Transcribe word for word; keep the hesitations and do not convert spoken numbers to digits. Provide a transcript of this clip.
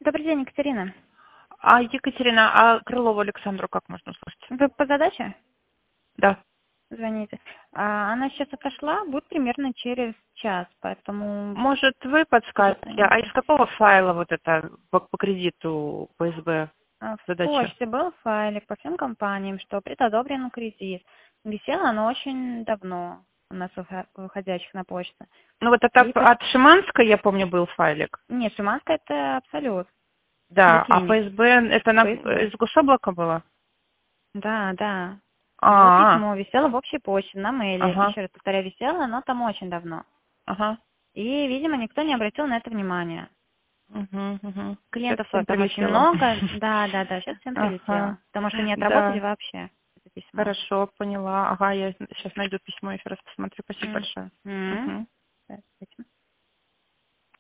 Добрый день, Екатерина. А, Екатерина, а Крылову Александру как можно услышать? Вы по задаче Да. звоните? А, она сейчас отошла, будет примерно через час, поэтому Может, вы подскажете, а из какого файла вот это по, по кредиту П С Б а, в задача? почте был файлик по всем компаниям, что предодобрен кредит. Висело оно очень давно у нас выхо- выходящих на почту. Ну вот это И по... от Шиманской, я помню, был файлик. Нет, Шиманская это абсолют. Да, а Бикини. П С Б это на, П С Б. из гособлака было? Да, да. Было А, письмо, висело в общей почте, на мейле. ага, Еще раз повторяю, висело, но там очень давно. ага. И, видимо, никто не обратил на это внимания. Угу, угу. Сейчас Клиентов всем там очень прилетело. много, да, да, да, сейчас всем Ага, прилетело, потому что не отработали да, вообще это письмо. хорошо, поняла. Ага, я сейчас найду письмо, еще раз посмотрю. Спасибо большое. М. Угу. Здравствуйте.